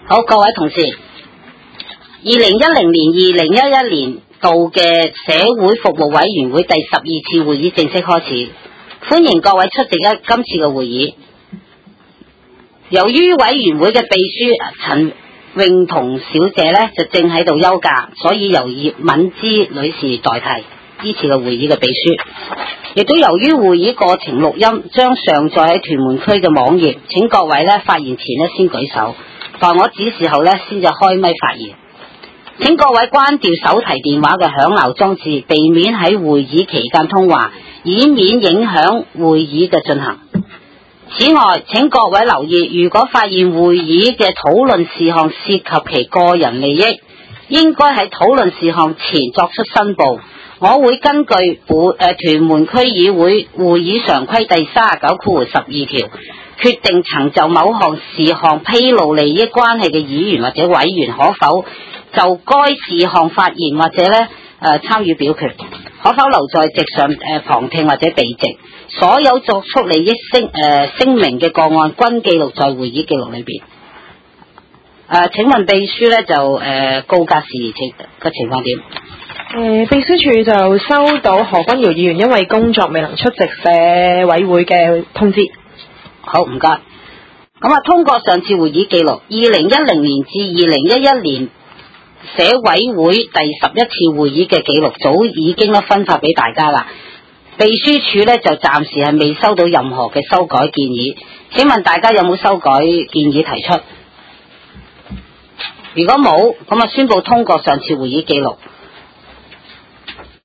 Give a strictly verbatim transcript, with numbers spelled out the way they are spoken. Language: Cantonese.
好，各位同事，二零一零年、二零一一年度嘅社會服務委員會第十二次會議正式開始，歡迎各位出席一今次嘅會議。由於委員會嘅秘書陳詠彤小姐呢就正喺度休假，所以由葉敏芝女士代替呢次嘅會議嘅秘書。亦都由於會議過程錄音將上載喺屯門區嘅網頁，請各位呢發言前呢先舉手，在我指示後呢先至開咪發言。請各位關掉手提電話嘅響鬧裝置，避免喺會議期間通話，以免影響會議嘅進行。此外，請各位留意，如果發現會議嘅討論事項涉及其個人利益，應該喺討論事項前作出申報。我會根據本誒屯門區議會會議常規第三十九括十二條，決定曾就某項事項披露利益關係嘅議員或者委員可否就該事項發言或者咧誒參與表決，可否留在席上誒旁聽或者避席。所有作出利益聲誒、呃、聲明嘅個案均記錄在會議記錄裏邊。誒、呃，請問秘書咧就誒、呃、告假事宜情個情況點？誒、 呃，秘書處就收到何君堯議員因為工作未能出席社委會嘅通知。 好，唔該。咁啊，通過上次會議記錄，二零一零年至二零一一年社委會第十一次會議嘅記錄早已經咧分發俾大家啦。秘書處咧就暫時係未收到任何嘅修改建議，請問大家有冇修改建議提出？如果冇，咁啊宣布通過上次會議記錄。